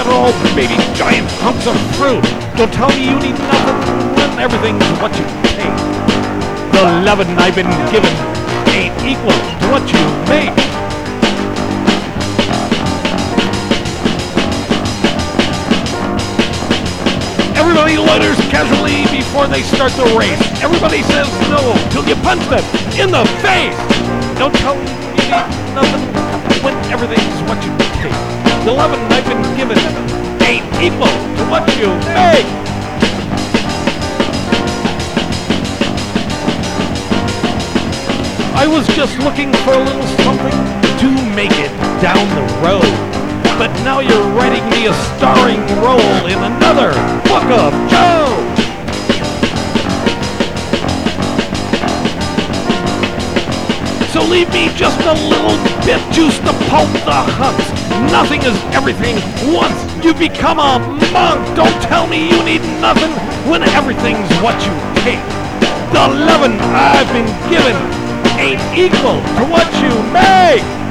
that are all baby giant hunks of fruit. Don't tell me you need nothing when everything's what you take. The lovin' I've been given ain't equal to what you make. Everybody loiters casually before they start the race. Everybody says no till you punch them in the face. Don't tell me you need nothing when everything's what you take. The lovin' I've been given ain't equal to what you make. I was just looking for a little something to make it down the road. But now you're writing me a starring role in another Book of Joe! So leave me just a little bit juice to pulp the hunks. Nothing is everything once you become a monk. Don't tell me you need nothing when everything's what you take. The lovin' I've been given ain't equal to what you make.